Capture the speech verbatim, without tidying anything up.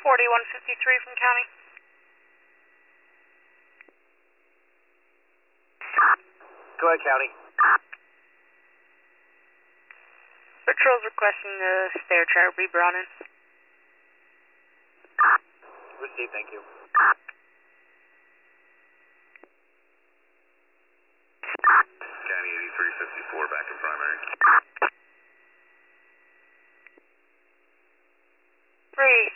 forty-one fifty-three from county. Go ahead, county. Patrol's requesting the stair chart be brought in. Received, thank you. County eighty-three fifty-four back in primary. Three